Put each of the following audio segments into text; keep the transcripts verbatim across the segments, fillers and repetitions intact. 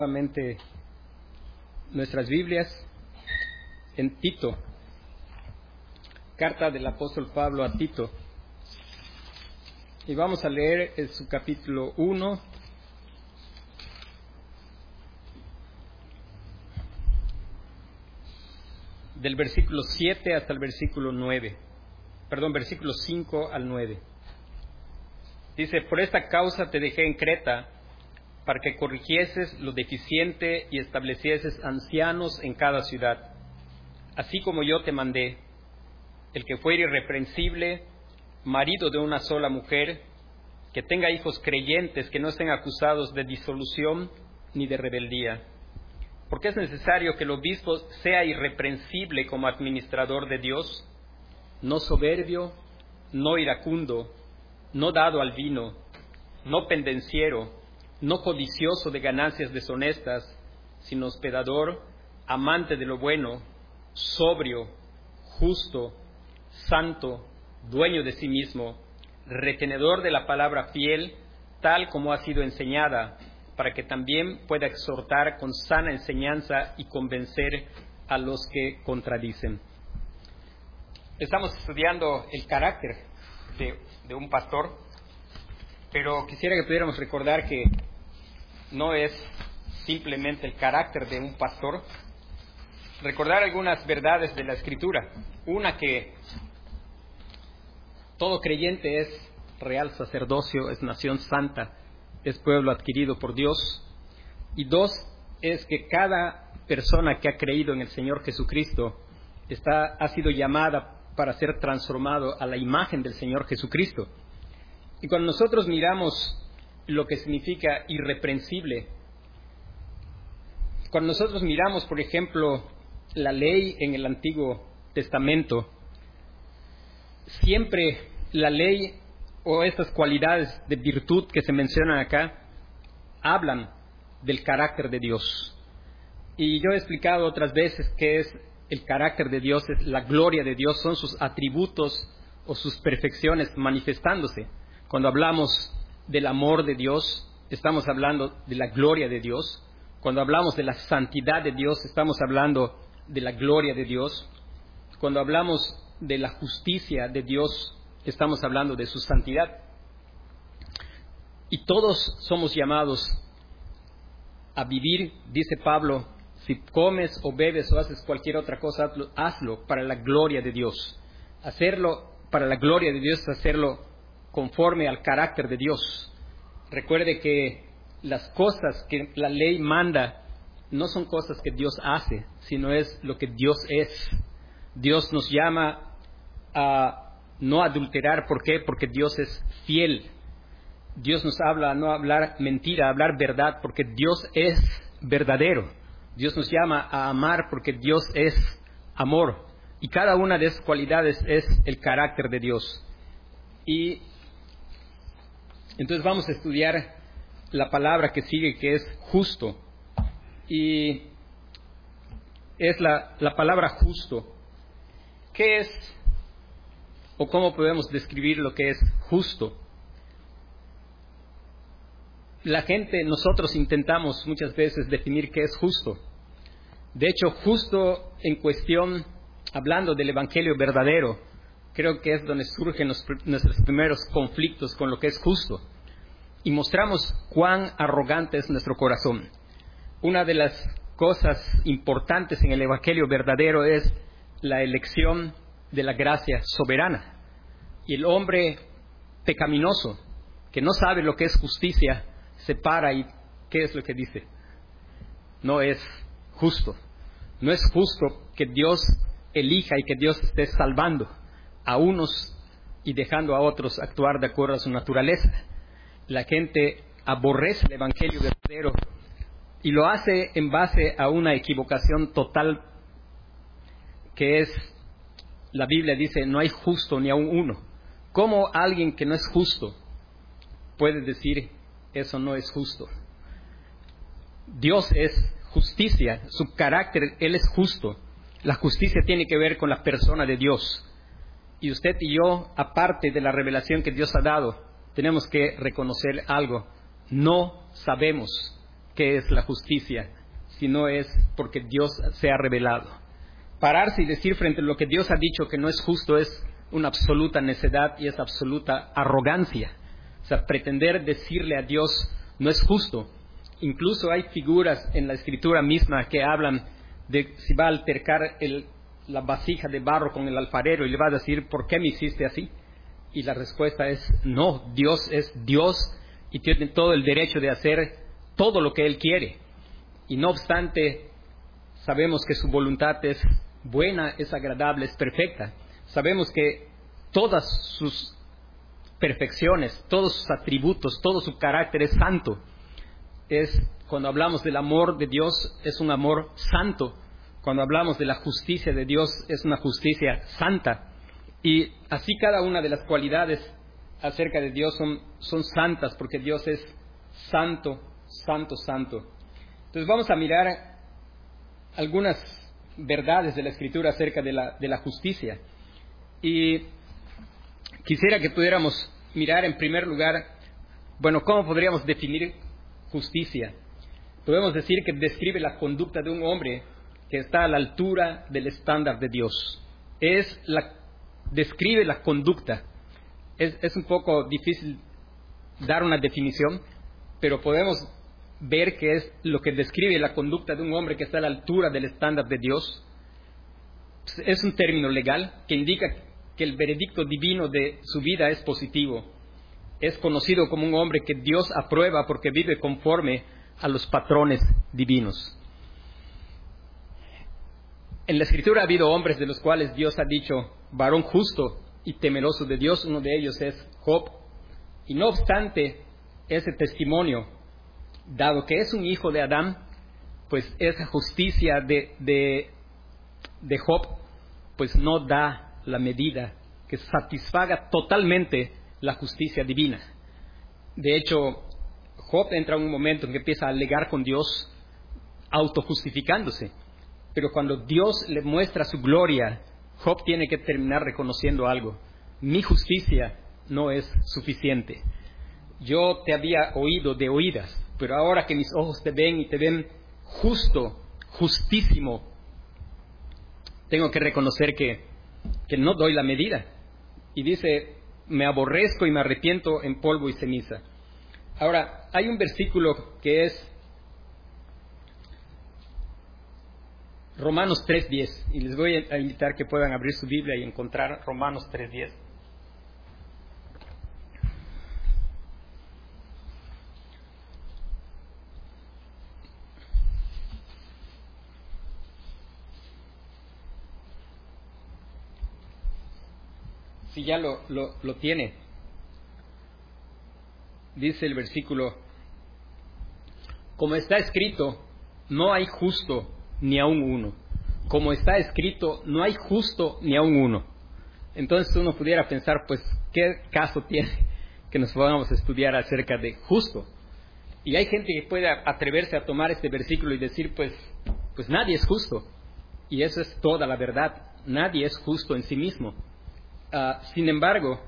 Nuevamente nuestras Biblias en Tito, carta del apóstol Pablo a Tito, y vamos a leer en su capítulo uno, del versículo siete hasta el versículo nueve, perdón, versículo cinco al nueve. Dice: por esta causa te dejé en Creta, para que corrigieses lo deficiente y establecieses ancianos en cada ciudad, así como yo te mandé. El que fuere irreprensible, marido de una sola mujer, que tenga hijos creyentes, que no estén acusados de disolución ni de rebeldía. Porque es necesario que el obispo sea irreprensible como administrador de Dios, no soberbio, no iracundo, no dado al vino, no pendenciero, no codicioso de ganancias deshonestas, sino hospedador, amante de lo bueno, sobrio, justo, santo, dueño de sí mismo, retenedor de la palabra fiel, tal como ha sido enseñada, para que también pueda exhortar con sana enseñanza y convencer a los que contradicen. Estamos estudiando el carácter de, de un pastor, pero quisiera que pudiéramos recordar que no es simplemente el carácter de un pastor. Recordar algunas verdades de la Escritura. Una, que todo creyente es real sacerdocio, es nación santa, es pueblo adquirido por Dios. Y dos, es que cada persona que ha creído en el Señor Jesucristo está, ha sido llamada para ser transformado a la imagen del Señor Jesucristo. Y cuando nosotros miramos lo que significa irreprensible, cuando nosotros miramos, por ejemplo, la ley en el Antiguo Testamento, siempre la ley o estas cualidades de virtud que se mencionan acá hablan del carácter de Dios. Y yo he explicado otras veces qué es el carácter de Dios, es la gloria de Dios, son sus atributos o sus perfecciones manifestándose. Cuando hablamos del amor de Dios, estamos hablando de la gloria de Dios. Cuando hablamos de la santidad de Dios, estamos hablando de la gloria de Dios. Cuando hablamos de la justicia de Dios, estamos hablando de su santidad. Y todos somos llamados a vivir, dice Pablo, si comes o bebes o haces cualquier otra cosa, hazlo, hazlo para la gloria de Dios. Hacerlo para la gloria de Dios es hacerlo conforme al carácter de Dios. Recuerde que las cosas que la ley manda no son cosas que Dios hace, sino es lo que Dios es. Dios nos llama a no adulterar. ¿Por qué? Porque Dios es fiel. Dios nos habla a no hablar mentira, a hablar verdad, porque Dios es verdadero. Dios nos llama a amar porque Dios es amor. Y cada una de esas cualidades es el carácter de Dios. Y entonces vamos a estudiar la palabra que sigue, que es justo. Y es la, la palabra justo. ¿Qué es o cómo podemos describir lo que es justo? La gente, nosotros intentamos muchas veces definir qué es justo. De hecho, justo en cuestión, hablando del evangelio verdadero, creo que es donde surgen los, nuestros primeros conflictos con lo que es justo. Y mostramos cuán arrogante es nuestro corazón. Una de las cosas importantes en el evangelio verdadero es la elección de la gracia soberana. Y el hombre pecaminoso, que no sabe lo que es justicia, se para y ¿qué es lo que dice? No es justo. No es justo que Dios elija y que Dios esté salvando a unos y dejando a otros actuar de acuerdo a su naturaleza. La gente aborrece el evangelio verdadero y lo hace en base a una equivocación total, que es, la Biblia dice, no hay justo ni aun uno. ¿Cómo alguien que no es justo puede decir eso no es justo? Dios es justicia, su carácter, Él es justo. La justicia tiene que ver con la persona de Dios. Y usted y yo, aparte de la revelación que Dios ha dado, tenemos que reconocer algo. No sabemos qué es la justicia, si no es porque Dios se ha revelado. Pararse y decir frente a lo que Dios ha dicho que no es justo es una absoluta necedad y es absoluta arrogancia. O sea, pretender decirle a Dios no es justo. Incluso hay figuras en la Escritura misma que hablan de si va a altercar el, la vasija de barro con el alfarero y le va a decir, ¿por qué me hiciste así? Y la respuesta es, no, Dios es Dios y tiene todo el derecho de hacer todo lo que Él quiere. Y no obstante, sabemos que su voluntad es buena, es agradable, es perfecta. Sabemos que todas sus perfecciones, todos sus atributos, todo su carácter es santo. Es, cuando hablamos del amor de Dios, es un amor santo. Cuando hablamos de la justicia de Dios, es una justicia santa. Y así cada una de las cualidades acerca de Dios son, son santas, porque Dios es santo, santo, santo. Entonces vamos a mirar algunas verdades de la Escritura acerca de la, de la justicia. Y quisiera que pudiéramos mirar en primer lugar, bueno, ¿cómo podríamos definir justicia? Podemos decir que describe la conducta de un hombre que está a la altura del estándar de Dios. Es la, describe la conducta. Es, es un poco difícil dar una definición, pero podemos ver que es lo que describe la conducta de un hombre que está a la altura del estándar de Dios. Es un término legal que indica que el veredicto divino de su vida es positivo. Es conocido como un hombre que Dios aprueba porque vive conforme a los patrones divinos. En la Escritura ha habido hombres de los cuales Dios ha dicho, varón justo y temeroso de Dios. Uno de ellos es Job. Y no obstante ese testimonio, dado que es un hijo de Adán, pues esa justicia de, de, de Job, pues no da la medida que satisfaga totalmente la justicia divina. De hecho, Job entra en un momento en que empieza a alegar con Dios, autojustificándose. Pero cuando Dios le muestra su gloria, Job tiene que terminar reconociendo algo. Mi justicia no es suficiente. Yo te había oído de oídas, pero ahora que mis ojos te ven y te ven justo, justísimo, tengo que reconocer que, que no doy la medida. Y dice, me aborrezco y me arrepiento en polvo y ceniza. Ahora, hay un versículo que es Romanos tres diez, y les voy a invitar que puedan abrir su Biblia y encontrar Romanos tres diez. Si ya lo, lo, lo tiene, dice el versículo, como está escrito, no hay justo ni aun uno. Como está escrito, no hay justo ni aun uno. Entonces uno pudiera pensar, pues, ¿qué caso tiene que nos podamos estudiar acerca de justo? Y hay gente que puede atreverse a tomar este versículo y decir, pues, pues nadie es justo. Y eso es toda la verdad. Nadie es justo en sí mismo. Uh, sin embargo,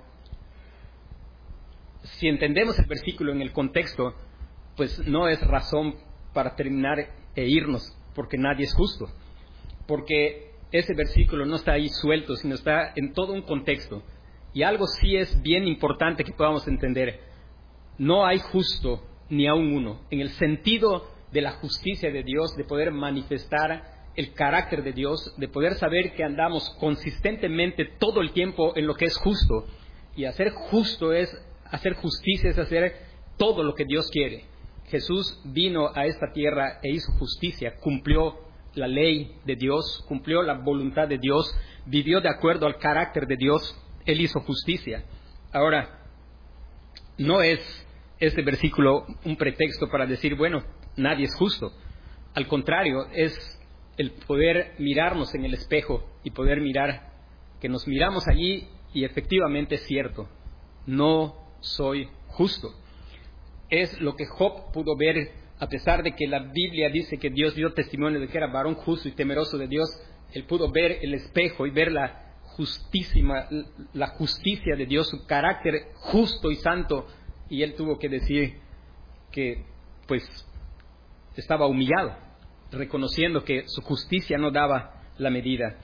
si entendemos el versículo en el contexto, pues no es razón para terminar e irnos, porque nadie es justo. Porque ese versículo no está ahí suelto, sino está en todo un contexto. Y algo sí es bien importante que podamos entender. No hay justo ni aun uno, en el sentido de la justicia de Dios, de poder manifestar el carácter de Dios, de poder saber que andamos consistentemente todo el tiempo en lo que es justo. Y hacer justo es, hacer justicia es hacer todo lo que Dios quiere. Jesús vino a esta tierra e hizo justicia, cumplió la ley de Dios, cumplió la voluntad de Dios, vivió de acuerdo al carácter de Dios, Él hizo justicia. Ahora, no es este versículo un pretexto para decir, bueno, nadie es justo. Al contrario, es el poder mirarnos en el espejo y poder mirar que nos miramos allí y efectivamente es cierto, no soy justo. Es lo que Job pudo ver, a pesar de que la Biblia dice que Dios dio testimonio de que era varón justo y temeroso de Dios. Él pudo ver el espejo y ver la justísima, la justicia de Dios, su carácter justo y santo, y él tuvo que decir que, pues, estaba humillado, reconociendo que su justicia no daba la medida.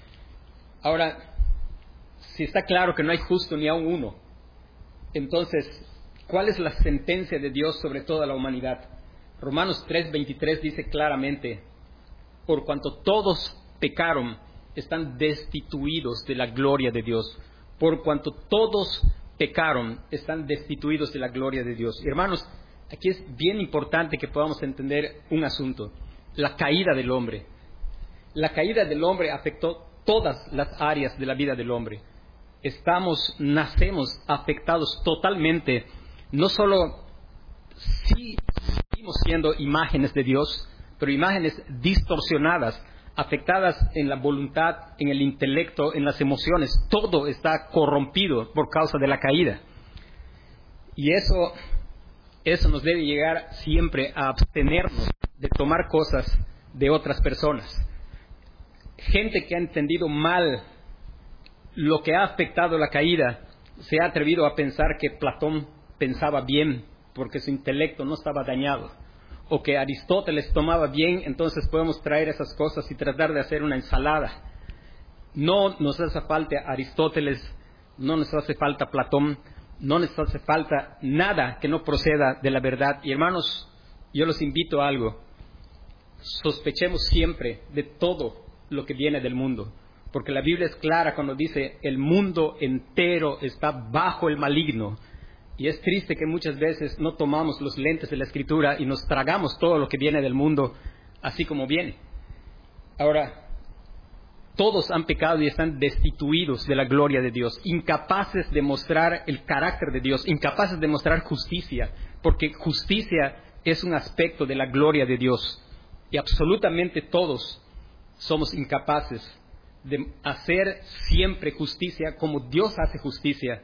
Ahora, si está claro que no hay justo ni aun uno, entonces, ¿cuál es la sentencia de Dios sobre toda la humanidad? Romanos tres veintitrés dice claramente: por cuanto todos pecaron, están destituidos de la gloria de Dios. Por cuanto todos pecaron, están destituidos de la gloria de Dios. Y hermanos, aquí es bien importante que podamos entender un asunto: la caída del hombre. La caída del hombre afectó todas las áreas de la vida del hombre. Estamos, nacemos afectados totalmente, no solo sí seguimos siendo imágenes de Dios, pero imágenes distorsionadas, afectadas en la voluntad, en el intelecto, en las emociones. Todo está corrompido por causa de la caída. Y eso, eso nos debe llegar siempre a abstenernos de tomar cosas de otras personas. Gente que ha entendido mal lo que ha afectado la caída se ha atrevido a pensar que Platón pensaba bien porque su intelecto no estaba dañado, o que Aristóteles tomaba bien, entonces podemos traer esas cosas y tratar de hacer una ensalada. No nos hace falta Aristóteles, no nos hace falta Platón, no nos hace falta nada que no proceda de la verdad. Y hermanos, yo los invito a algo: sospechemos siempre de todo lo que viene del mundo, porque la Biblia es clara cuando dice el mundo entero está bajo el maligno. Y es triste que muchas veces no tomamos los lentes de la Escritura y nos tragamos todo lo que viene del mundo así como viene. Ahora, todos han pecado y están destituidos de la gloria de Dios, incapaces de mostrar el carácter de Dios, incapaces de mostrar justicia, porque justicia es un aspecto de la gloria de Dios. Y absolutamente todos somos incapaces de hacer siempre justicia como Dios hace justicia.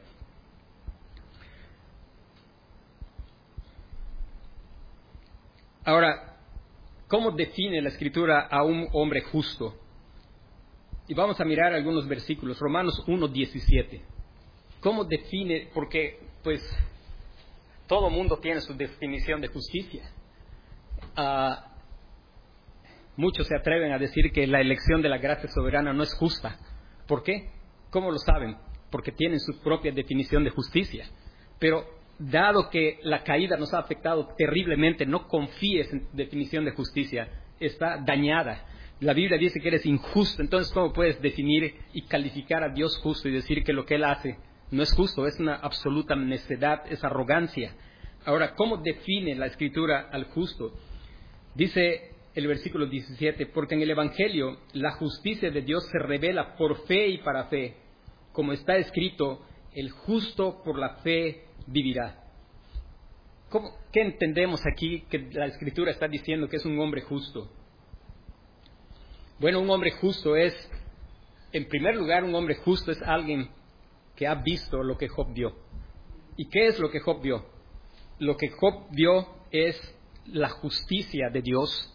Ahora, ¿cómo define la Escritura a un hombre justo? Y vamos a mirar algunos versículos. Romanos uno diecisiete. ¿Cómo define? Porque, pues, todo mundo tiene su definición de justicia. Uh, muchos se atreven a decir que la elección de la gracia soberana no es justa. ¿Por qué? ¿Cómo lo saben? Porque tienen su propia definición de justicia. Pero dado que la caída nos ha afectado terriblemente, no confíes en tu definición de justicia, está dañada. La Biblia dice que eres injusto, entonces ¿cómo puedes definir y calificar a Dios justo y decir que lo que Él hace no es justo? Es una absoluta necedad, es arrogancia. Ahora, ¿cómo define la Escritura al justo? Dice el versículo diecisiete: porque en el Evangelio la justicia de Dios se revela por fe y para fe, como está escrito: el justo por la fe vivirá. ¿Cómo, ¿Qué entendemos aquí que la Escritura está diciendo que es un hombre justo? Bueno, un hombre justo es, en primer lugar, un hombre justo es alguien que ha visto lo que Job vio. ¿Y qué es lo que Job vio? Lo que Job vio es la justicia de Dios.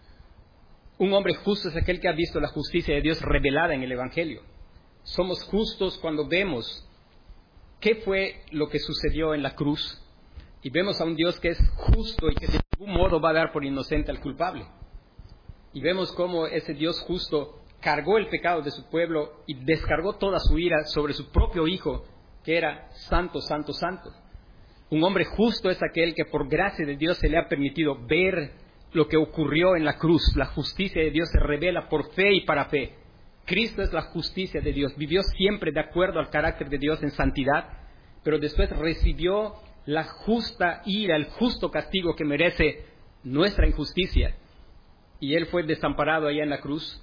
Un hombre justo es aquel que ha visto la justicia de Dios revelada en el Evangelio. Somos justos cuando vemos qué fue lo que sucedió en la cruz y vemos a un Dios que es justo y que de ningún modo va a dar por inocente al culpable. Y vemos cómo ese Dios justo cargó el pecado de su pueblo y descargó toda su ira sobre su propio Hijo, que era santo, santo, santo. Un hombre justo es aquel que por gracia de Dios se le ha permitido ver lo que ocurrió en la cruz. La justicia de Dios se revela por fe y para fe. Cristo es la justicia de Dios. Vivió siempre de acuerdo al carácter de Dios en santidad, pero después recibió la justa ira, el justo castigo que merece nuestra injusticia. Y Él fue desamparado allá en la cruz.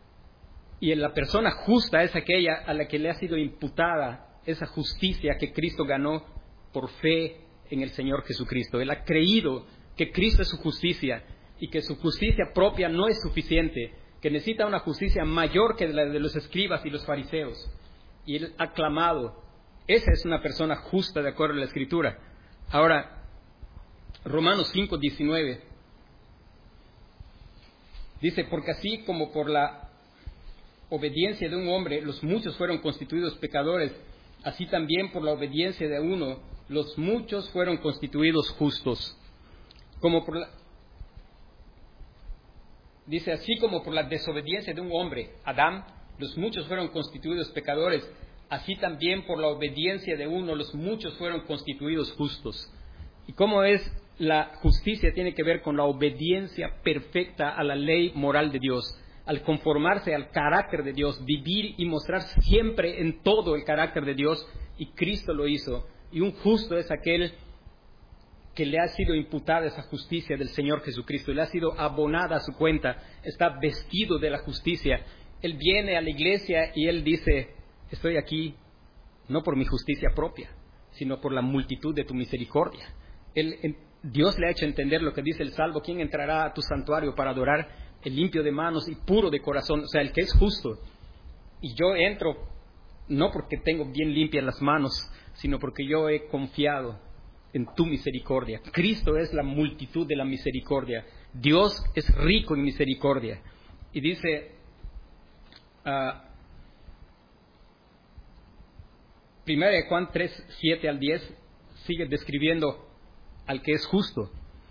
Y la persona justa es aquella a la que le ha sido imputada esa justicia que Cristo ganó por fe en el Señor Jesucristo. Él ha creído que Cristo es su justicia y que su justicia propia no es suficiente, que necesita una justicia mayor que la de los escribas y los fariseos. Y Él ha clamado. Esa es una persona justa de acuerdo a la Escritura. Ahora, Romanos cinco diecinueve dice: porque así como por la obediencia de un hombre los muchos fueron constituidos pecadores, así también por la obediencia de uno los muchos fueron constituidos justos. Como por la, Dice, así como por la desobediencia de un hombre, Adán, los muchos fueron constituidos pecadores, así también por la obediencia de uno, los muchos fueron constituidos justos. ¿Y cómo es la justicia? Tiene que ver con la obediencia perfecta a la ley moral de Dios, al conformarse al carácter de Dios, vivir y mostrar siempre en todo el carácter de Dios, y Cristo lo hizo. Y un justo es aquel que le ha sido imputada esa justicia del Señor Jesucristo, le ha sido abonada a su cuenta, está vestido de la justicia. Él viene a la iglesia y él dice, estoy aquí no por mi justicia propia, sino por la multitud de tu misericordia. Él, Dios le ha hecho entender lo que dice el Salmo, ¿quién entrará a tu santuario para adorar? El limpio de manos y puro de corazón, o sea, el que es justo. Y yo entro no porque tengo bien limpias las manos, sino porque yo he confiado en tu misericordia. Cristo es la multitud de la misericordia. Dios es rico en misericordia. Y dice, uh, primera de Juan tres, siete al diez, sigue describiendo al que es justo.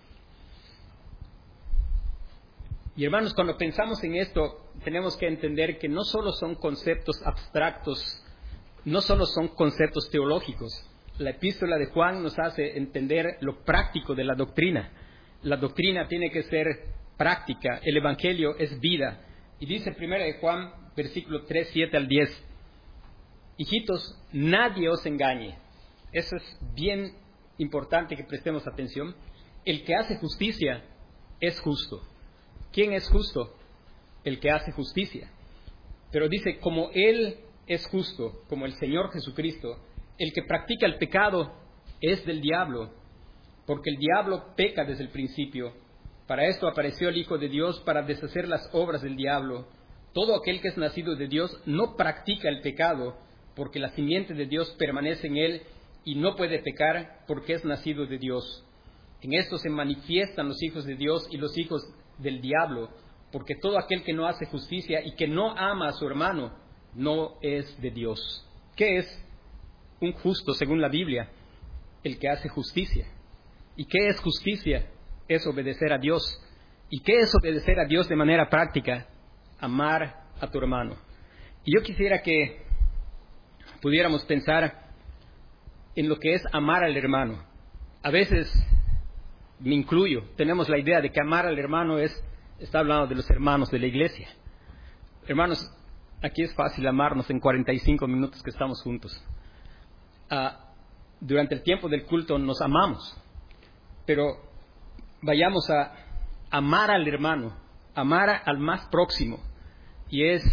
Y hermanos, cuando pensamos en esto, tenemos que entender que no solo son conceptos abstractos, no solo son conceptos teológicos. La epístola de Juan nos hace entender lo práctico de la doctrina. La doctrina tiene que ser práctica, el evangelio es vida. Y dice primera de Juan, versículo tres, siete al diez, hijitos, nadie os engañe. Eso es bien importante que prestemos atención. El que hace justicia es justo. ¿Quién es justo? El que hace justicia. Pero dice, como Él es justo, como el Señor Jesucristo, el que practica el pecado es del diablo, porque el diablo peca desde el principio. Para esto apareció el Hijo de Dios, para deshacer las obras del diablo. Todo aquel que es nacido de Dios no practica el pecado, porque la simiente de Dios permanece en él y no puede pecar porque es nacido de Dios. En esto se manifiestan los hijos de Dios y los hijos del diablo, porque todo aquel que no hace justicia y que no ama a su hermano no es de Dios. ¿Qué es un justo según la Biblia? El que hace justicia. ¿Y qué es justicia? Es obedecer a Dios. ¿Y qué es obedecer a Dios de manera práctica? Amar a tu hermano. Y yo quisiera que pudiéramos pensar en lo que es amar al hermano. A veces, me incluyo, tenemos la idea de que amar al hermano es, está hablando de los hermanos de la iglesia. Hermanos, aquí es fácil amarnos en cuarenta y cinco minutos que estamos juntos. Ah, durante el tiempo del culto nos amamos, pero vayamos a amar al hermano, amar al más próximo, y es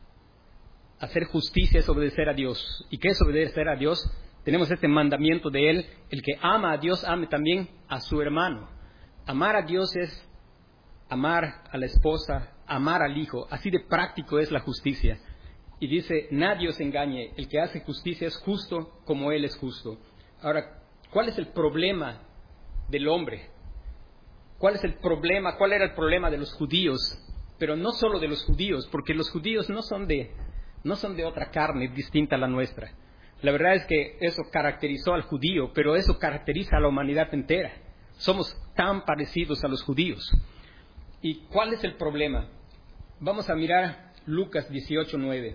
hacer justicia, es obedecer a Dios. ¿Y qué es obedecer a Dios? Tenemos este mandamiento de Él, el que ama a Dios, ame también a su hermano. Amar a Dios es amar a la esposa, amar al hijo, así de práctico es la justicia. Y dice, nadie os engañe, el que hace justicia es justo como Él es justo. Ahora, ¿cuál es el problema del hombre? ¿Cuál es el problema? ¿Cuál era el problema de los judíos? Pero no solo de los judíos, porque los judíos no son de, no son de otra carne distinta a la nuestra. La verdad es que eso caracterizó al judío, pero eso caracteriza a la humanidad entera. Somos tan parecidos a los judíos. ¿Y cuál es el problema? Vamos a mirar Lucas dieciocho, nueve.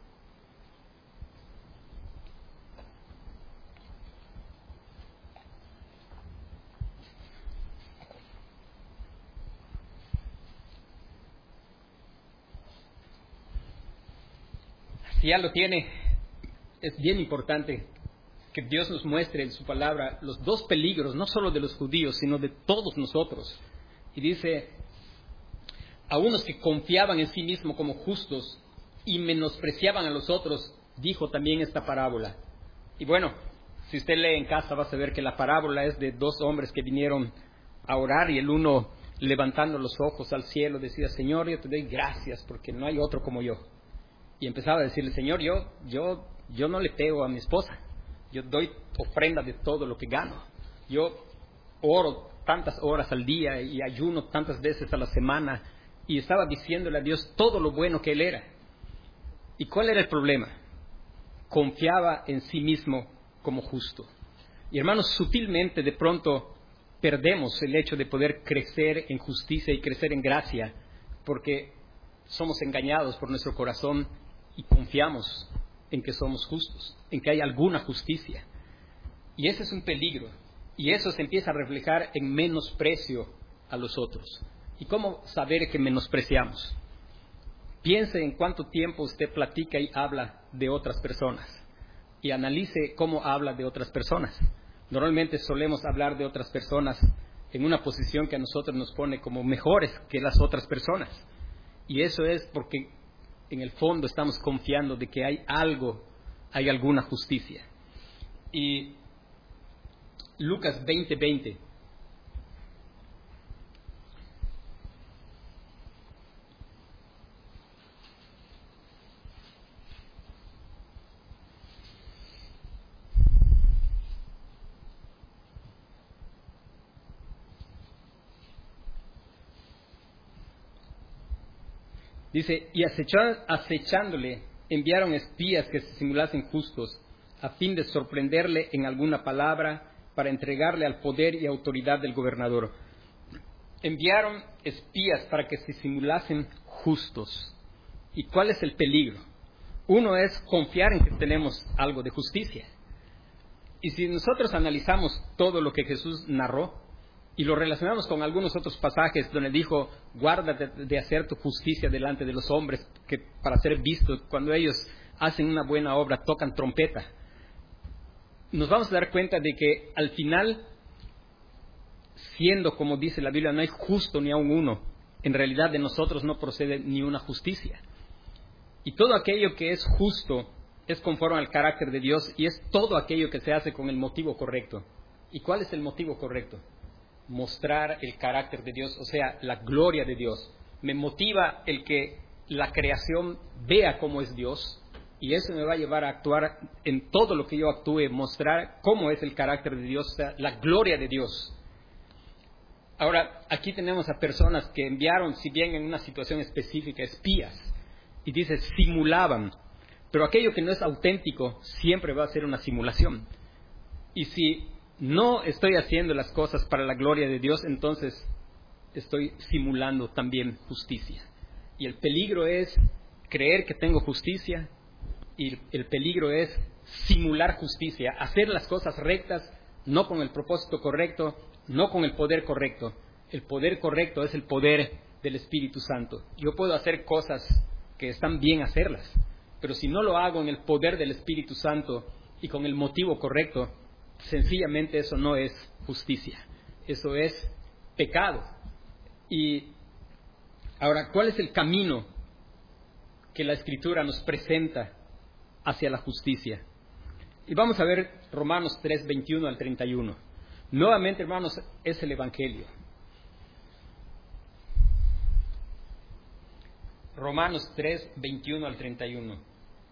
Si ya lo tiene, es bien importante que Dios nos muestre en su palabra los dos peligros, no solo de los judíos, sino de todos nosotros. Y dice, a unos que confiaban en sí mismos como justos y menospreciaban a los otros, dijo también esta parábola. Y bueno, si usted lee en casa va a saber que la parábola es de dos hombres que vinieron a orar, y el uno, levantando los ojos al cielo, decía, Señor, yo te doy gracias porque no hay otro como yo. Y empezaba a decirle, Señor, yo, yo, yo no le pego a mi esposa. Yo doy ofrenda de todo lo que gano. Yo oro tantas horas al día y ayuno tantas veces a la semana. Y estaba diciéndole a Dios todo lo bueno que Él era. ¿Y cuál era el problema? Confiaba en sí mismo como justo. Y hermanos, sutilmente de pronto perdemos el hecho de poder crecer en justicia y crecer en gracia porque somos engañados por nuestro corazón y confiamos en que somos justos, en que hay alguna justicia. Y ese es un peligro. Y eso se empieza a reflejar en menosprecio a los otros. ¿Y cómo saber que menospreciamos? Piense en cuánto tiempo usted platica y habla de otras personas. Y analice cómo habla de otras personas. Normalmente solemos hablar de otras personas en una posición que a nosotros nos pone como mejores que las otras personas. Y eso es porque en el fondo estamos confiando de que hay algo, hay alguna justicia. Y Lucas veinte veinte. Dice, y acechándole, enviaron espías que se simulasen justos, a fin de sorprenderle en alguna palabra, para entregarle al poder y autoridad del gobernador. Enviaron espías para que se simulasen justos. ¿Y cuál es el peligro? Uno es confiar en que tenemos algo de justicia. Y si nosotros analizamos todo lo que Jesús narró, y lo relacionamos con algunos otros pasajes donde dijo, guárdate de hacer tu justicia delante de los hombres, que para ser visto, cuando ellos hacen una buena obra, tocan trompeta. Nos vamos a dar cuenta de que al final, siendo como dice la Biblia, no hay justo ni aun uno, en realidad de nosotros no procede ni una justicia. Y todo aquello que es justo es conforme al carácter de Dios y es todo aquello que se hace con el motivo correcto. ¿Y cuál es el motivo correcto? Mostrar el carácter de Dios, o sea, la gloria de Dios. Me motiva el que la creación vea cómo es Dios, y eso me va a llevar a actuar en todo lo que yo actúe, mostrar cómo es el carácter de Dios, o sea, la gloria de Dios. Ahora, aquí tenemos a personas que enviaron, si bien en una situación específica, espías, y dice, simulaban, pero aquello que no es auténtico siempre va a ser una simulación. Y si no estoy haciendo las cosas para la gloria de Dios, entonces estoy simulando también justicia. Y el peligro es creer que tengo justicia, y el peligro es simular justicia, hacer las cosas rectas, no con el propósito correcto, no con el poder correcto. El poder correcto es el poder del Espíritu Santo. Yo puedo hacer cosas que están bien hacerlas, pero si no lo hago en el poder del Espíritu Santo y con el motivo correcto, sencillamente eso no es justicia, eso es pecado. Y ahora, ¿cuál es el camino que la Escritura nos presenta hacia la justicia? Y vamos a ver Romanos tres, veintiuno al treinta y uno. Nuevamente, hermanos, es el Evangelio. Romanos tres, veintiuno al treinta y uno.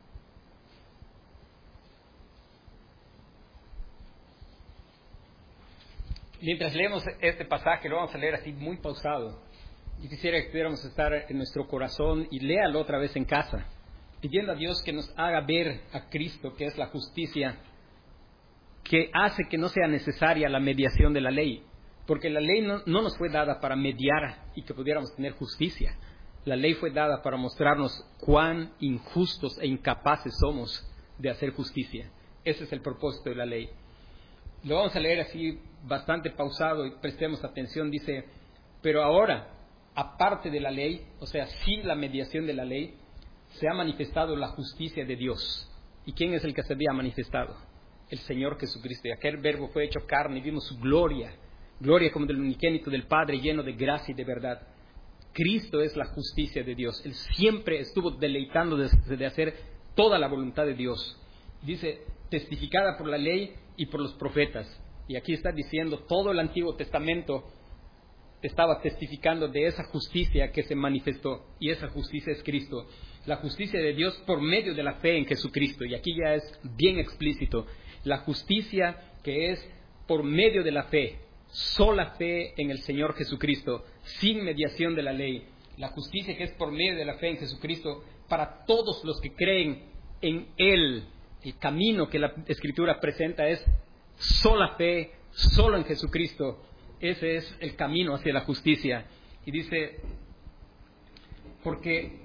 Mientras leemos este pasaje, lo vamos a leer así muy pausado. Yo quisiera que pudiéramos estar en nuestro corazón y léalo otra vez en casa, pidiendo a Dios que nos haga ver a Cristo, que es la justicia, que hace que no sea necesaria la mediación de la ley, porque la ley no, no nos fue dada para mediar y que pudiéramos tener justicia. La ley fue dada para mostrarnos cuán injustos e incapaces somos de hacer justicia. Ese es el propósito de la ley. Lo vamos a leer así bastante pausado y prestemos atención. Dice, pero ahora, aparte de la ley, o sea, sin la mediación de la ley, se ha manifestado la justicia de Dios. ¿Y quién es el que se había manifestado? El Señor Jesucristo. Y aquel verbo fue hecho carne y vimos su gloria, gloria como del unigénito del Padre, lleno de gracia y de verdad. Cristo es la justicia de Dios. Él siempre estuvo deleitando de, de hacer toda la voluntad de Dios. Dice, testificada por la ley y por los profetas. Y aquí está diciendo, todo el Antiguo Testamento estaba testificando de esa justicia que se manifestó. Y esa justicia es Cristo. La justicia de Dios por medio de la fe en Jesucristo. Y aquí ya es bien explícito. La justicia que es por medio de la fe. Sola fe en el Señor Jesucristo, sin mediación de la ley. La justicia que es por medio de la fe en Jesucristo para todos los que creen en Él. El camino que la Escritura presenta es sola fe, solo en Jesucristo. Ese es el camino hacia la justicia. Y dice, porque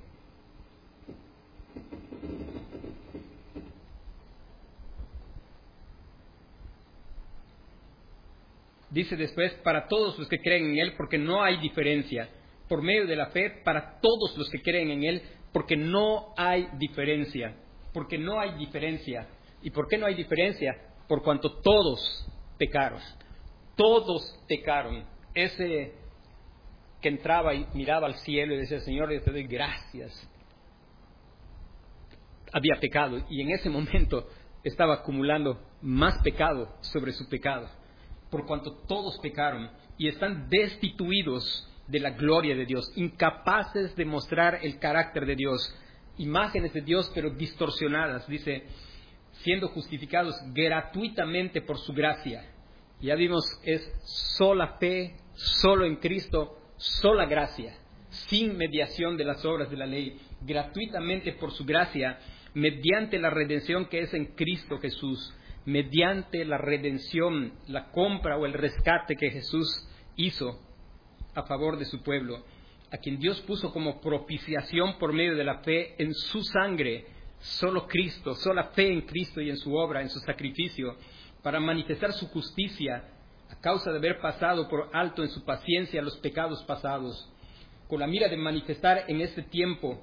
dice después, para todos los que creen en Él, porque no hay diferencia. Por medio de la fe, para todos los que creen en Él, porque no hay diferencia. Porque no hay diferencia. ¿Y por qué no hay diferencia? Por cuanto todos pecaron. Todos pecaron. Ese que entraba y miraba al cielo y decía, Señor, yo te doy gracias, había pecado. Y en ese momento estaba acumulando más pecado sobre su pecado. Por cuanto todos pecaron y están destituidos de la gloria de Dios, incapaces de mostrar el carácter de Dios, imágenes de Dios pero distorsionadas, dice, siendo justificados gratuitamente por su gracia. Ya vimos, es sola fe, solo en Cristo, sola gracia, sin mediación de las obras de la ley, gratuitamente por su gracia, mediante la redención que es en Cristo Jesús, mediante la redención, la compra o el rescate que Jesús hizo a favor de su pueblo, a quien Dios puso como propiciación por medio de la fe en su sangre, solo Cristo, sola fe en Cristo y en su obra, en su sacrificio, para manifestar su justicia a causa de haber pasado por alto en su paciencia los pecados pasados, con la mira de manifestar en este tiempo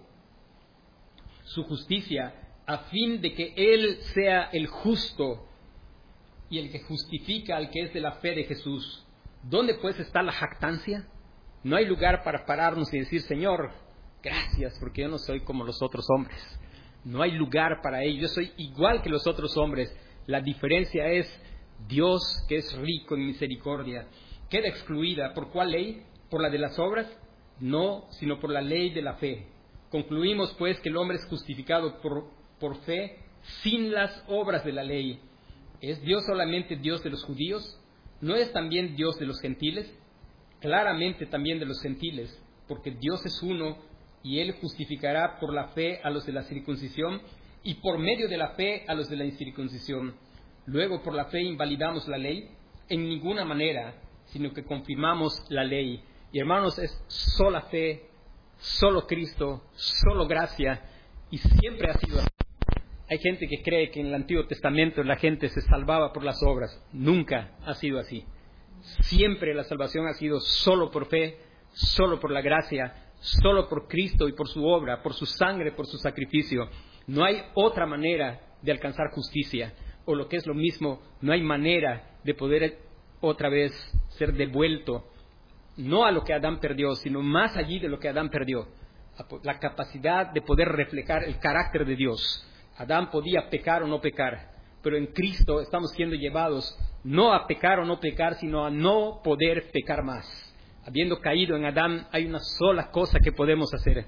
su justicia, a fin de que Él sea el justo y el que justifica al que es de la fe de Jesús. ¿Dónde pues está la jactancia? No hay lugar para pararnos y decir, Señor, gracias, porque yo no soy como los otros hombres. No hay lugar para ello. Yo soy igual que los otros hombres. La diferencia es Dios, que es rico en misericordia. Queda excluida. ¿Por cuál ley? ¿Por la de las obras? No, sino por la ley de la fe. Concluimos pues que el hombre es justificado por, por fe sin las obras de la ley. ¿Es Dios solamente Dios de los judíos? ¿No es también Dios de los gentiles? Claramente también de los gentiles, porque Dios es uno y Él justificará por la fe a los de la circuncisión y por medio de la fe a los de la incircuncisión. Luego, por la fe invalidamos la ley en ninguna manera, sino que confirmamos la ley. Y hermanos, es sola fe, solo Cristo, solo gracia, y siempre ha sido así. Hay gente que cree que en el Antiguo Testamento la gente se salvaba por las obras. Nunca ha sido así. Siempre la salvación ha sido solo por fe, solo por la gracia, solo por Cristo y por su obra, por su sangre, por su sacrificio. No hay otra manera de alcanzar justicia, o lo que es lo mismo, no hay manera de poder otra vez ser devuelto, no a lo que Adán perdió, sino más allí de lo que Adán perdió, la capacidad de poder reflejar el carácter de Dios. Adán podía pecar o no pecar, pero en Cristo estamos siendo llevados no a pecar o no pecar, sino a no poder pecar más. Habiendo caído en Adán, hay una sola cosa que podemos hacer.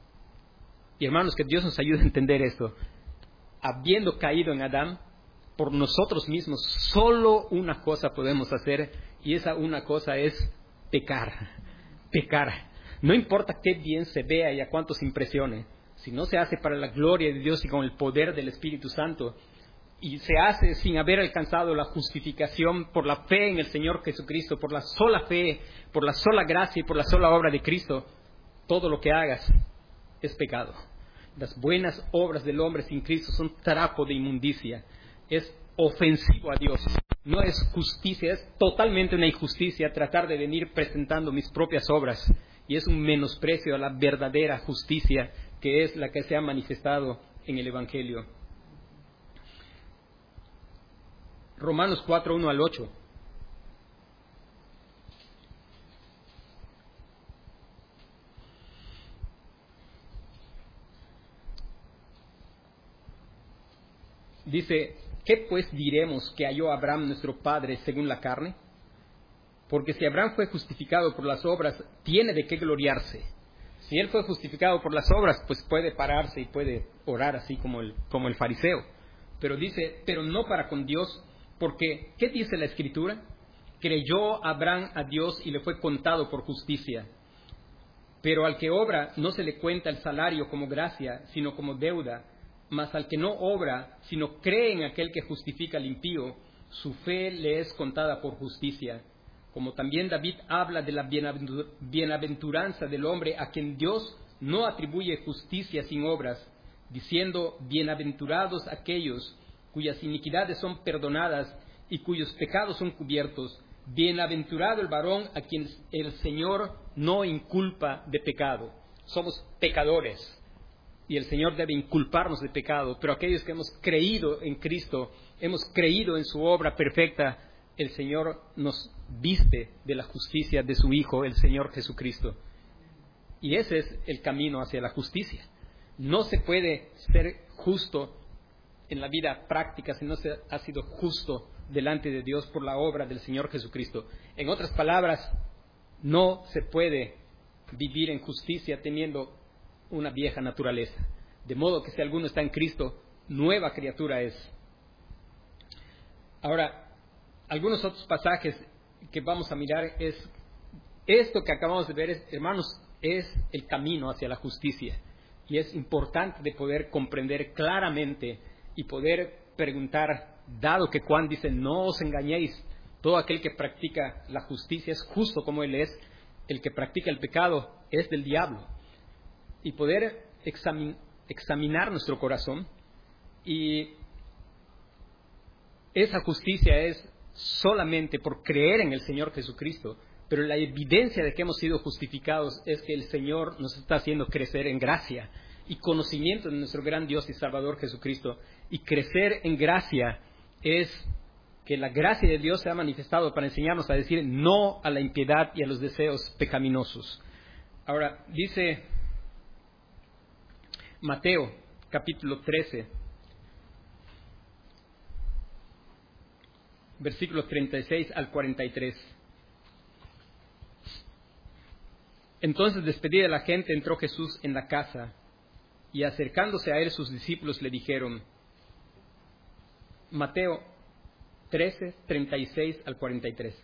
Y hermanos, que Dios nos ayude a entender esto. Habiendo caído en Adán, por nosotros mismos, solo una cosa podemos hacer, y esa una cosa es pecar. Pecar. No importa qué bien se vea y a cuántos impresione, si no se hace para la gloria de Dios y con el poder del Espíritu Santo, y se hace sin haber alcanzado la justificación por la fe en el Señor Jesucristo, por la sola fe, por la sola gracia y por la sola obra de Cristo, todo lo que hagas es pecado. Las buenas obras del hombre sin Cristo son trapo de inmundicia. Es ofensivo a Dios. No es justicia, es totalmente una injusticia tratar de venir presentando mis propias obras. Y es un menosprecio a la verdadera justicia que es la que se ha manifestado en el Evangelio. Romanos cuatro, uno al ocho. Dice, ¿qué pues diremos que halló Abraham nuestro padre según la carne? Porque si Abraham fue justificado por las obras, tiene de qué gloriarse. Si él fue justificado por las obras, pues puede pararse y puede orar así como el, como el fariseo. Pero dice, pero no para con Dios, porque, ¿qué dice la Escritura? Creyó Abraham a Dios y le fue contado por justicia. Pero al que obra no se le cuenta el salario como gracia, sino como deuda. Mas al que no obra, sino cree en aquel que justifica al impío, su fe le es contada por justicia. Como también David habla de la bienaventuranza del hombre a quien Dios no atribuye justicia sin obras, diciendo, bienaventurados aquellos cuyas iniquidades son perdonadas y cuyos pecados son cubiertos. Bienaventurado el varón a quien el Señor no inculpa de pecado. Somos pecadores y el Señor debe inculparnos de pecado, pero aquellos que hemos creído en Cristo, hemos creído en su obra perfecta, el Señor nos viste de la justicia de su Hijo, el Señor Jesucristo. Y ese es el camino hacia la justicia. No se puede ser justo en la vida práctica si no se ha sido justo delante de Dios por la obra del Señor Jesucristo. En otras palabras, no se puede vivir en justicia teniendo una vieja naturaleza. De modo que si alguno está en Cristo, nueva criatura es. Ahora, algunos otros pasajes que vamos a mirar es, esto que acabamos de ver, es, hermanos, es el camino hacia la justicia. Y es importante de poder comprender claramente y poder preguntar, dado que Juan dice, no os engañéis, todo aquel que practica la justicia es justo como Él es, el que practica el pecado es del diablo. Y poder examin- examinar nuestro corazón, y esa justicia es solamente por creer en el Señor Jesucristo, pero la evidencia de que hemos sido justificados es que el Señor nos está haciendo crecer en gracia y conocimiento de nuestro gran Dios y Salvador Jesucristo. Y crecer en gracia es que la gracia de Dios se ha manifestado para enseñarnos a decir no a la impiedad y a los deseos pecaminosos. Ahora, dice Mateo, capítulo trece, versículos treinta y seis al cuarenta y tres. Entonces, despedida la gente, entró Jesús en la casa, y acercándose a él sus discípulos le dijeron, Mateo trece, treinta y seis al cuarenta y tres.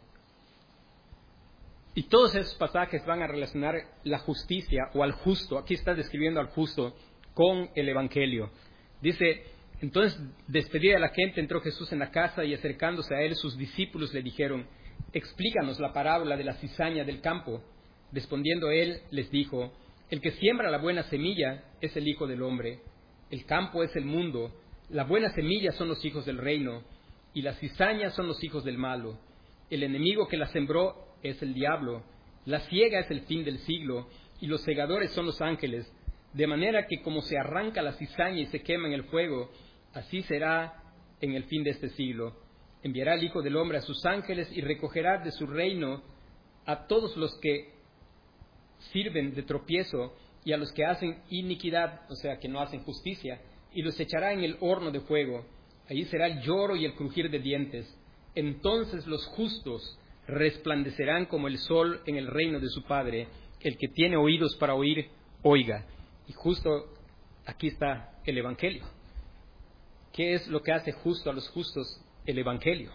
Y todos esos pasajes van a relacionar la justicia o al justo, aquí está describiendo al justo, con el Evangelio. Dice, entonces, despedida la gente, entró Jesús en la casa, y acercándose a él sus discípulos le dijeron, explícanos la parábola de la cizaña del campo. Respondiendo él, les dijo, el que siembra la buena semilla es el Hijo del Hombre, el campo es el mundo, la buena semilla son los hijos del reino, y las cizañas son los hijos del malo. El enemigo que la sembró es el diablo, la siega es el fin del siglo, y los segadores son los ángeles, de manera que como se arranca la cizaña y se quema en el fuego, así será en el fin de este siglo. Enviará el Hijo del Hombre a sus ángeles y recogerá de su reino a todos los que sirven de tropiezo y a los que hacen iniquidad, o sea, que no hacen justicia, y los echará en el horno de fuego. Allí será el lloro y el crujir de dientes. Entonces los justos resplandecerán como el sol en el reino de su Padre. El que tiene oídos para oír, oiga. Y justo aquí está el Evangelio. ¿Qué es lo que hace justo a los justos? El Evangelio.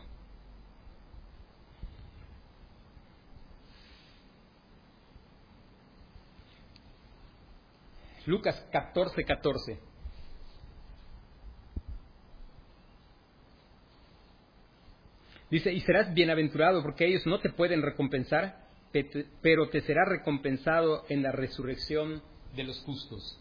Lucas catorce, catorce. Dice, y serás bienaventurado porque ellos no te pueden recompensar, pero te será recompensado en la resurrección de los justos.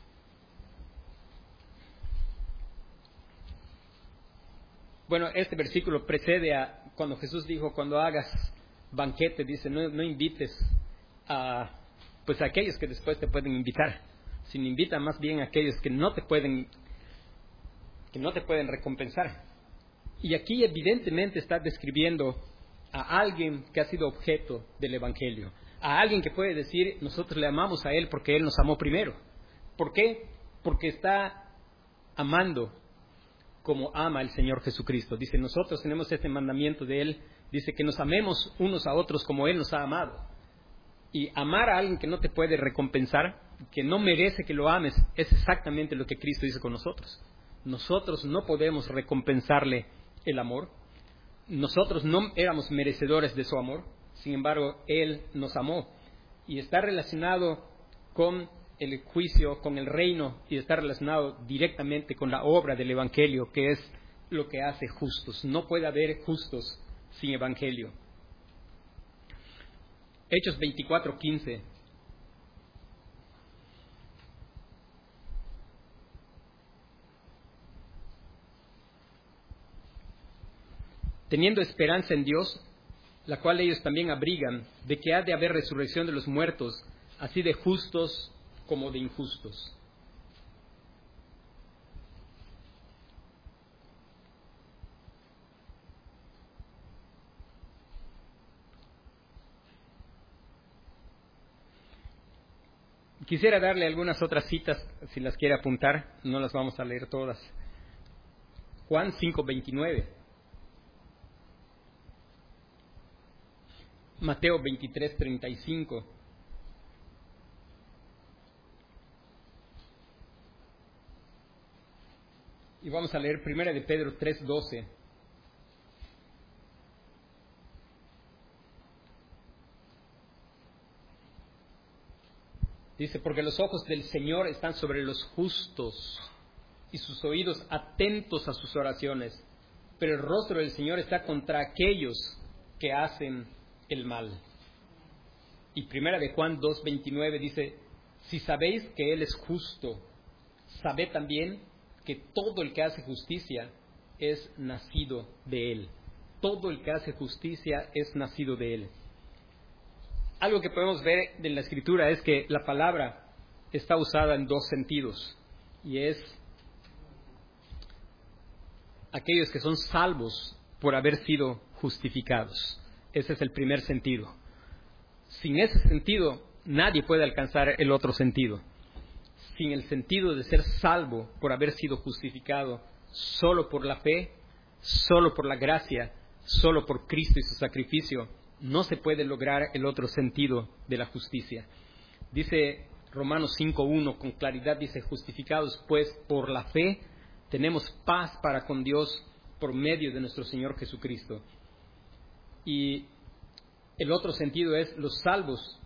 Bueno, este versículo precede a cuando Jesús dijo, cuando hagas banquete, dice, no, no invites a, pues a aquellos que después te pueden invitar, sino invita más bien a aquellos que no te pueden, que no te pueden recompensar. Y aquí evidentemente está describiendo a alguien que ha sido objeto del Evangelio, a alguien que puede decir, nosotros le amamos a Él porque Él nos amó primero. ¿Por qué? Porque está amando como ama el Señor Jesucristo. Dice, nosotros tenemos este mandamiento de Él, dice que nos amemos unos a otros como Él nos ha amado. Y amar a alguien que no te puede recompensar, que no merece que lo ames, es exactamente lo que Cristo dice con nosotros. Nosotros no podemos recompensarle el amor. Nosotros no éramos merecedores de su amor, sin embargo, Él nos amó. Y está relacionado con el juicio, con el reino, y está relacionado directamente con la obra del Evangelio, que es lo que hace justos. No puede haber justos sin Evangelio. Hechos veinticuatro, quince. teniendo esperanza en Dios, la cual ellos también abrigan, de que ha de haber resurrección de los muertos, así de justos como de injustos. Quisiera darle algunas otras citas, si las quiere apuntar, no las vamos a leer todas. Juan cinco veintinueve, Mateo veintitrés treinta y cinco, y vamos a leer primera de Pedro tres doce. Dice, porque los ojos del Señor están sobre los justos y sus oídos atentos a sus oraciones, pero el rostro del Señor está contra aquellos que hacen el mal. Y primera de Juan dos veintinueve dice, si sabéis que Él es justo, sabed también que todo el que hace justicia es nacido de Él. Todo el que hace justicia es nacido de Él. Algo que podemos ver en la Escritura es que la palabra está usada en dos sentidos, y es aquellos que son salvos por haber sido justificados. Ese es el primer sentido. Sin ese sentido, nadie puede alcanzar el otro sentido. Sin el sentido de ser salvo por haber sido justificado solo por la fe, solo por la gracia, solo por Cristo y su sacrificio, no se puede lograr el otro sentido de la justicia. Dice Romanos cinco uno con claridad, dice, justificados pues por la fe, tenemos paz para con Dios por medio de nuestro Señor Jesucristo. Y el otro sentido es los salvos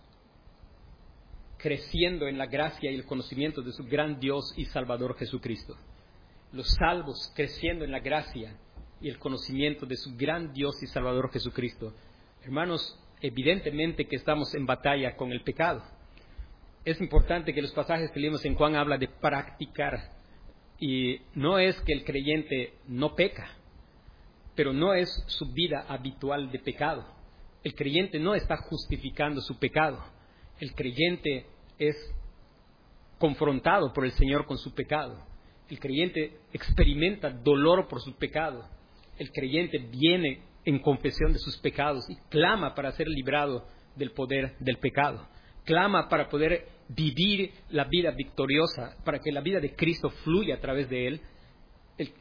creciendo en la gracia y el conocimiento de su gran Dios y Salvador Jesucristo. Los salvos creciendo en la gracia y el conocimiento de su gran Dios y Salvador Jesucristo. Hermanos, evidentemente que estamos en batalla con el pecado. Es importante que los pasajes que leímos en Juan hablan de practicar. Y no es que el creyente no peca, pero no es su vida habitual de pecado. El creyente no está justificando su pecado. El creyente es confrontado por el Señor con su pecado. El creyente experimenta dolor por su pecado. El creyente viene en confesión de sus pecados y clama para ser librado del poder del pecado. Clama para poder vivir la vida victoriosa, para que la vida de Cristo fluya a través de él. Él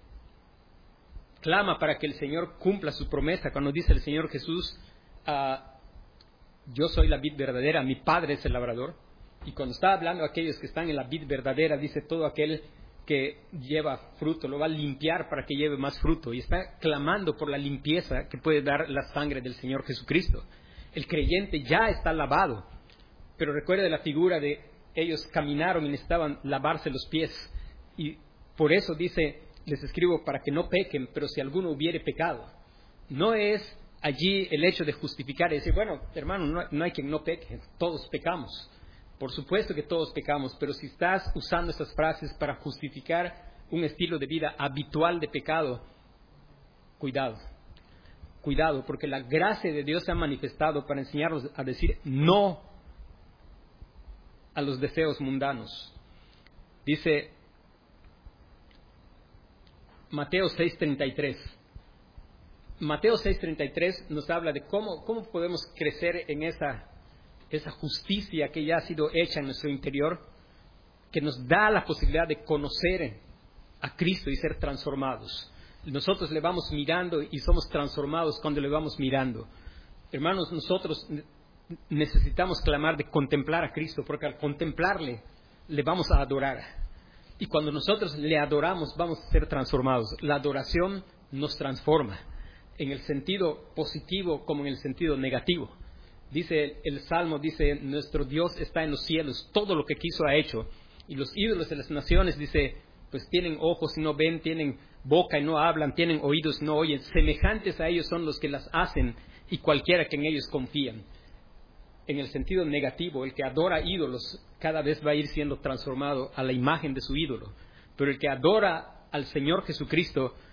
clama para que el Señor cumpla su promesa cuando dice el Señor Jesús, uh, yo soy la vid verdadera, mi Padre es el labrador. Y cuando está hablando a aquellos que están en la vid verdadera, dice todo aquel que lleva fruto, lo va a limpiar para que lleve más fruto. Y está clamando por la limpieza que puede dar la sangre del Señor Jesucristo. El creyente ya está lavado. Pero recuerde la figura de ellos caminaron y necesitaban lavarse los pies. Y por eso dice, les escribo para que no pequen, pero si alguno hubiere pecado. No es allí el hecho de justificar y decir, bueno, hermano, no, no hay quien no peque, todos pecamos. Por supuesto que todos pecamos, pero si estás usando estas frases para justificar un estilo de vida habitual de pecado, cuidado, cuidado, porque la gracia de Dios se ha manifestado para enseñarnos a decir no a los deseos mundanos. Dice Mateo seis treinta y tres. Mateo seis treinta y tres nos habla de cómo, cómo podemos crecer en esa esa justicia que ya ha sido hecha en nuestro interior, que nos da la posibilidad de conocer a Cristo y ser transformados. Nosotros le vamos mirando y somos transformados cuando le vamos mirando. Hermanos, nosotros necesitamos clamar de contemplar a Cristo, porque al contemplarle, le vamos a adorar. Y cuando nosotros le adoramos, vamos a ser transformados. La adoración nos transforma, en el sentido positivo como en el sentido negativo. Dice el Salmo, dice, nuestro Dios está en los cielos, todo lo que quiso ha hecho. Y los ídolos de las naciones, dice, pues tienen ojos y no ven, tienen boca y no hablan, tienen oídos y no oyen. Semejantes a ellos son los que las hacen y cualquiera que en ellos confían. En el sentido negativo, el que adora ídolos cada vez va a ir siendo transformado a la imagen de su ídolo. Pero el que adora al Señor Jesucristo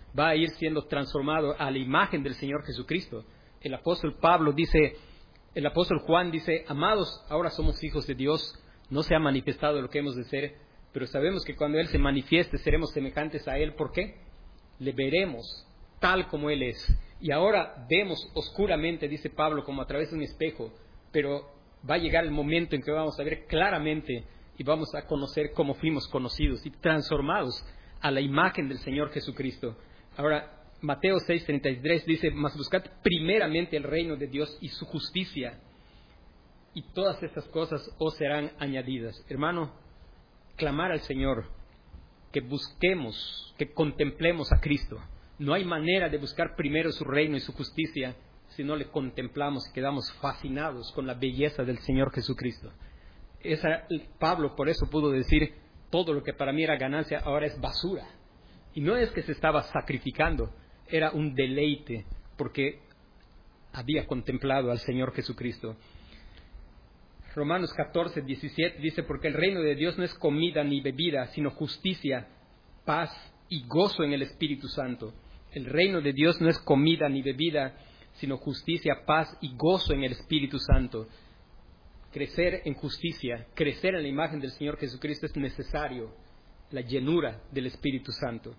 va a ir siendo transformado a la imagen del Señor Jesucristo. El apóstol Pablo dice, el apóstol Juan dice, amados, ahora somos hijos de Dios, no se ha manifestado lo que hemos de ser, pero sabemos que cuando Él se manifieste seremos semejantes a Él. ¿Por qué? Le veremos tal como Él es. Y ahora vemos oscuramente, dice Pablo, como a través de un espejo, pero va a llegar el momento en que vamos a ver claramente y vamos a conocer cómo fuimos conocidos y transformados a la imagen del Señor Jesucristo. Ahora, Mateo seis treinta y tres dice, mas buscad primeramente el reino de Dios y su justicia, y todas estas cosas os serán añadidas. Hermano, clamar al Señor, que busquemos, que contemplemos a Cristo. No hay manera de buscar primero su reino y su justicia si no le contemplamos y quedamos fascinados con la belleza del Señor Jesucristo. Esa, Pablo por eso pudo decir, todo lo que para mí era ganancia ahora es basura. Y no es que se estaba sacrificando, era un deleite, porque había contemplado al Señor Jesucristo. Romanos catorce diecisiete dice, porque el reino de Dios no es comida ni bebida, sino justicia, paz y gozo en el Espíritu Santo. El reino de Dios no es comida ni bebida, sino justicia, paz y gozo en el Espíritu Santo. Crecer en justicia, crecer en la imagen del Señor Jesucristo es necesario, la llenura del Espíritu Santo.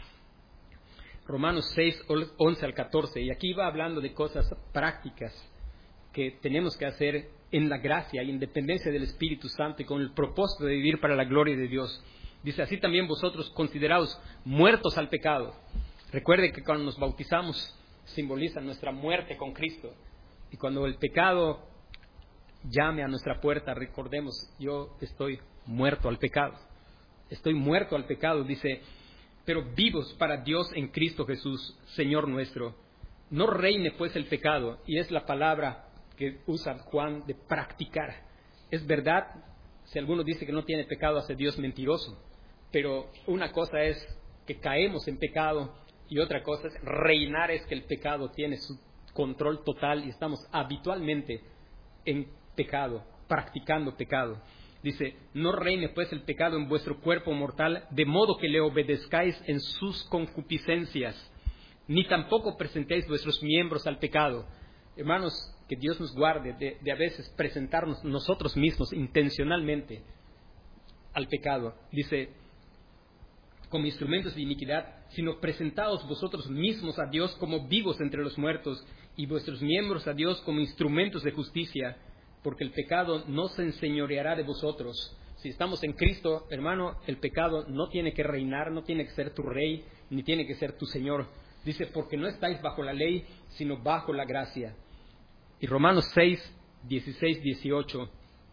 Romanos seis, once al catorce, y aquí va hablando de cosas prácticas que tenemos que hacer en la gracia y en dependencia del Espíritu Santo y con el propósito de vivir para la gloria de Dios. Dice, así también vosotros consideraos muertos al pecado. Recuerde que cuando nos bautizamos simboliza nuestra muerte con Cristo. Y cuando el pecado llame a nuestra puerta, recordemos, yo estoy muerto al pecado. Estoy muerto al pecado, dice, pero vivos para Dios en Cristo Jesús, Señor nuestro. No reine pues el pecado, y es la palabra que usa Juan de practicar. Es verdad, si alguno dice que no tiene pecado, hace Dios mentiroso. Pero una cosa es que caemos en pecado y otra cosa es reinar, es que el pecado tiene su control total y estamos habitualmente en pecado, practicando pecado. Dice, no reine pues el pecado en vuestro cuerpo mortal, de modo que le obedezcáis en sus concupiscencias, ni tampoco presentéis vuestros miembros al pecado. Hermanos, que Dios nos guarde de, de a veces presentarnos nosotros mismos intencionalmente al pecado. Dice, como instrumentos de iniquidad, sino presentaos vosotros mismos a Dios como vivos entre los muertos, y vuestros miembros a Dios como instrumentos de justicia, porque el pecado no se enseñoreará de vosotros. Si estamos en Cristo, hermano, el pecado no tiene que reinar, no tiene que ser tu rey, ni tiene que ser tu Señor. Dice, porque no estáis bajo la ley, sino bajo la gracia. Y Romanos seis, dieciséis, dieciocho,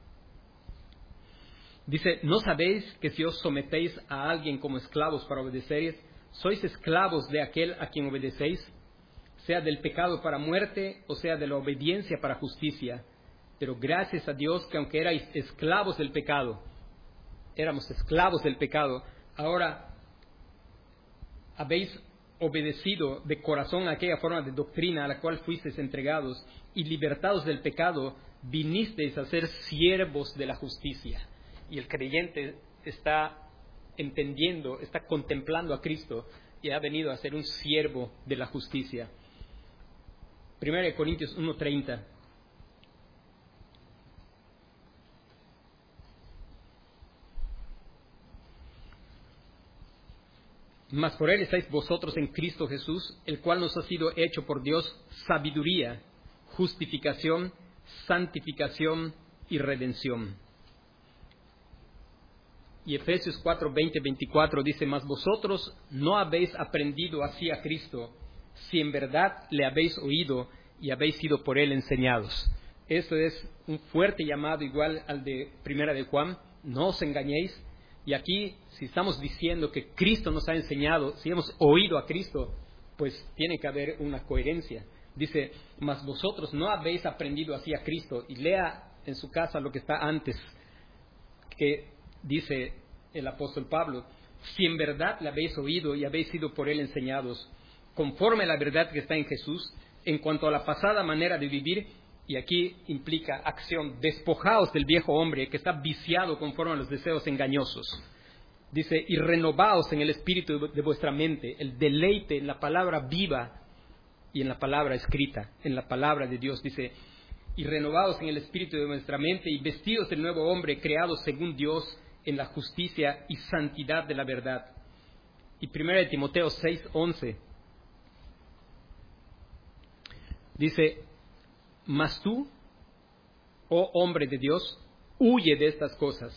dice, ¿no sabéis que si os sometéis a alguien como esclavos para obedecer, sois esclavos de aquel a quien obedecéis, sea del pecado para muerte o sea de la obediencia para justicia? Pero gracias a Dios que aunque erais esclavos del pecado, éramos esclavos del pecado, ahora habéis obedecido de corazón a aquella forma de doctrina a la cual fuisteis entregados, y libertados del pecado, vinisteis a ser siervos de la justicia. Y el creyente está entendiendo, está contemplando a Cristo y ha venido a ser un siervo de la justicia. Primera de Corintios uno treinta. Mas por él estáis vosotros en Cristo Jesús, el cual nos ha sido hecho por Dios sabiduría, justificación, santificación y redención. Y Efesios cuatro, veinte, veinticuatro dice, mas vosotros no habéis aprendido así a Cristo, si en verdad le habéis oído y habéis sido por él enseñados. Esto es un fuerte llamado igual al de Primera de Juan, no os engañéis. Y aquí, si estamos diciendo que Cristo nos ha enseñado, si hemos oído a Cristo, pues tiene que haber una coherencia. Dice, mas vosotros no habéis aprendido así a Cristo. Y lea en su casa lo que está antes, que dice el apóstol Pablo, si en verdad le habéis oído y habéis sido por él enseñados, conforme a la verdad que está en Jesús, en cuanto a la pasada manera de vivir, y aquí implica acción, despojaos del viejo hombre que está viciado conforme a los deseos engañosos. Dice, y renovaos en el espíritu de vuestra mente, el deleite en la palabra viva y en la palabra escrita, en la palabra de Dios. Dice, y renovaos en el espíritu de vuestra mente y vestidos del nuevo hombre, creados según Dios en la justicia y santidad de la verdad. Y primera de Timoteo seis once dice, mas tú, oh hombre de Dios, huye de estas cosas.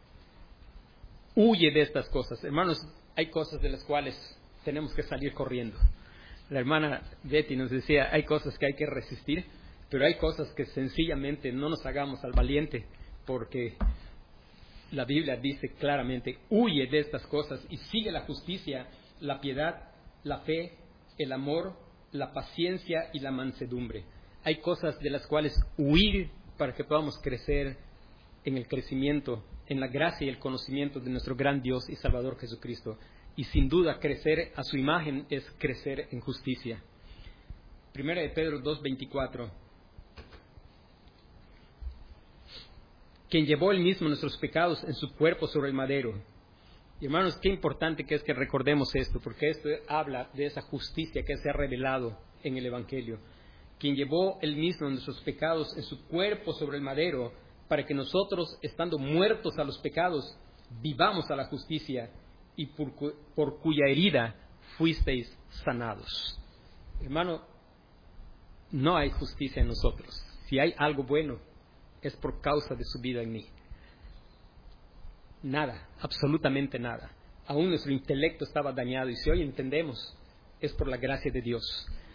Huye de estas cosas. Hermanos, hay cosas de las cuales tenemos que salir corriendo. La hermana Betty nos decía, hay cosas que hay que resistir, pero hay cosas que sencillamente no nos hagamos al valiente, porque la Biblia dice claramente, huye de estas cosas y sigue la justicia, la piedad, la fe, el amor, la paciencia y la mansedumbre. Hay cosas de las cuales huir para que podamos crecer en el crecimiento, en la gracia y el conocimiento de nuestro gran Dios y Salvador Jesucristo. Y sin duda crecer a su imagen es crecer en justicia. Primera de Pedro dos veinticuatro. Quien llevó él mismo nuestros pecados en su cuerpo sobre el madero. Y hermanos, qué importante que es que recordemos esto, porque esto habla de esa justicia que se ha revelado en el Evangelio. Quien llevó él mismo nuestros pecados en su cuerpo sobre el madero, para que nosotros, estando muertos a los pecados, vivamos a la justicia, y por, cu- por cuya herida fuisteis sanados. Hermano, no hay justicia en nosotros. Si hay algo bueno, es por causa de su vida en mí. Nada, absolutamente nada. Aún nuestro intelecto estaba dañado, y si hoy entendemos, es por la gracia de Dios.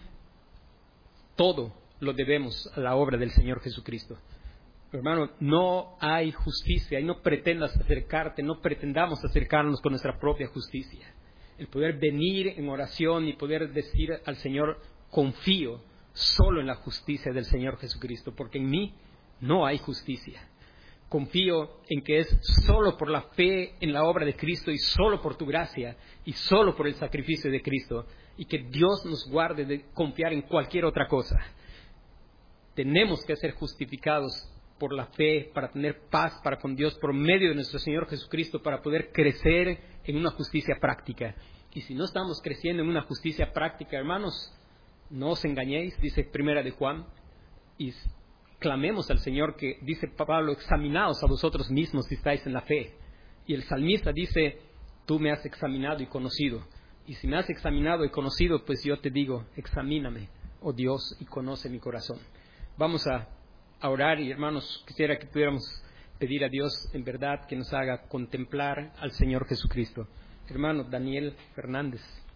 Todo lo debemos a la obra del Señor Jesucristo. Hermano, no hay justicia, y no pretendas acercarte, no pretendamos acercarnos con nuestra propia justicia. El poder venir en oración y poder decir al Señor, confío solo en la justicia del Señor Jesucristo, porque en mí no hay justicia. Confío en que es solo por la fe en la obra de Cristo y solo por tu gracia y solo por el sacrificio de Cristo, y que Dios nos guarde de confiar en cualquier otra cosa. Tenemos que ser justificados por la fe para tener paz para con Dios por medio de nuestro Señor Jesucristo, para poder crecer en una justicia práctica. Y si no estamos creciendo en una justicia práctica, hermanos, no os engañéis, dice Primera de Juan, y clamemos al Señor, que dice Pablo, examinaos a vosotros mismos si estáis en la fe. Y el salmista dice, tú me has examinado y conocido. Y si me has examinado y conocido, pues yo te digo, examíname, oh Dios, y conoce mi corazón. Vamos a, a orar, y hermanos, quisiera que pudiéramos pedir a Dios en verdad que nos haga contemplar al Señor Jesucristo. Hermano Daniel Fernández.